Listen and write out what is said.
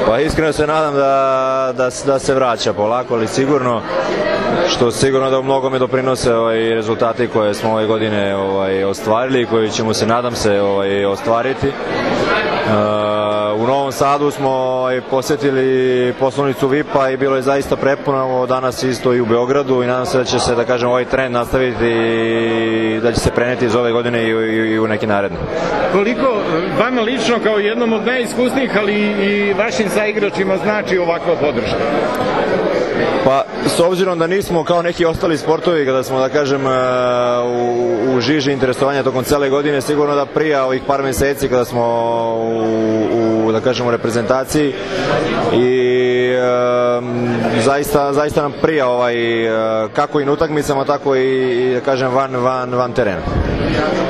Pa iskreno se nadam da se vraća polako, ali sigurno, što sigurno da u mnogome doprinose rezultati koje smo ove godine ostvarili i koji ćemo se, nadam se, ostvariti. U Novom Sadu smo posjetili poslovnicu VIP-a i bilo je zaista prepuno, danas isto i u Beogradu, i nadam se da će se, da kažem, ovaj trend nastaviti i da će se preneti iz ove godine i u neki naredni. Koliko vama lično kao jednom od najiskusnijih, ali i vašim saigračima znači ovakva podrška? Pa, s obzirom da nismo kao neki ostali sportovi kada smo, da kažem, u žiži interesovanja tokom cele godine, sigurno da prija ovih par meseci kada smo da kažem, u reprezentaciji, i zaista nam prija kako i na utakmicama, tako i, da kažem, van terena.